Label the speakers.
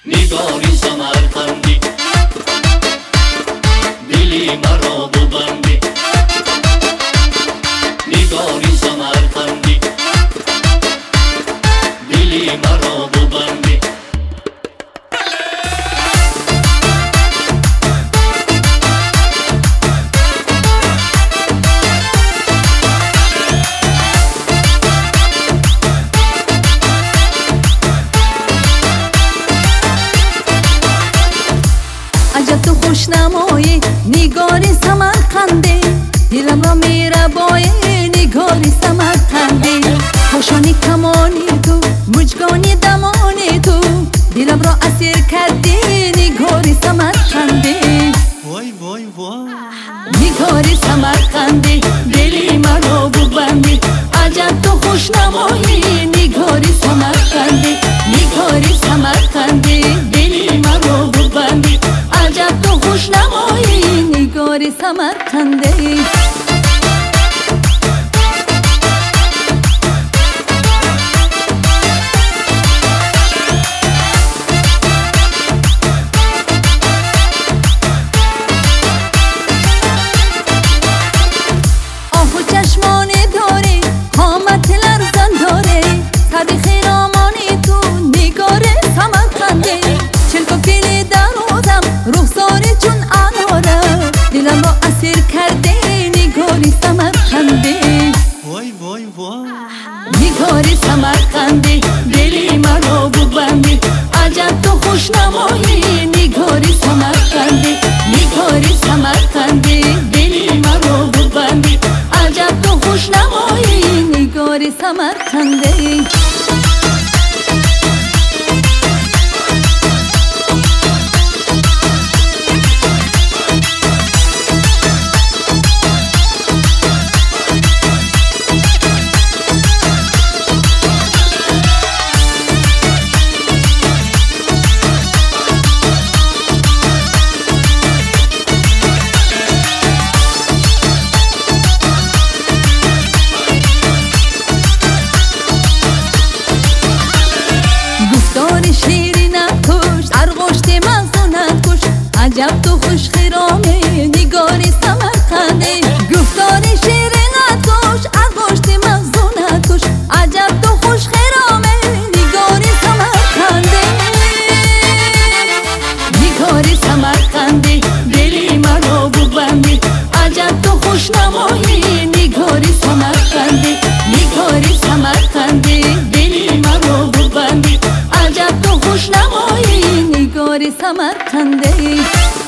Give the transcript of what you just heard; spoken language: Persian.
Speaker 1: نگاری سمرقندی دلی مرا ببندی نگاری سمرقندی دلی مرا ببندی
Speaker 2: عجب تو خوشنمایی نگاری سمرقندی دلم را میره بای نگاری سمرقندی خوشانی کمانی تو مجگانی دمانی تو دلم را اسیر کردی نگاری سمرقندی
Speaker 1: وای وای وای
Speaker 2: نگاری سمرقندی دلی مرا ببندی عجب تو خوشنمایی نگاری سمرقندی نگاری سمرقندی دلی مرا ببندی عجب تو خوشنمایی نگاری سمرقندی چشمانی داری قامت لرزان داری تاریخ رامانی تو نگار سمرقندی چلکو کلی درازم رخساری چون اناره دلم را اسیر کرده نگاری سمرقندی
Speaker 1: وای وای وای
Speaker 2: نگاری سمرقندی دلی مرا ببندی عجب تو خوشنمایی نگاری سمرقندی نگاری سمرقندی دلی مرا ببندی عجب تو خوشنمایی نگاری سمرقندی عجب تو خوش خرامی نگاری سمرقندی گفتاری شیرینت کش انگشت مغزونت کش عجب تو خوش خرامی نگاری سمرقندی نگاری سمرقندی دلی مرا ببندی عجب تو خوشنمایی نگاری سمرقندی نگاری سمرقندی دلی مرا ببندی عجب تو خوشنمایی نگاری سمرقندی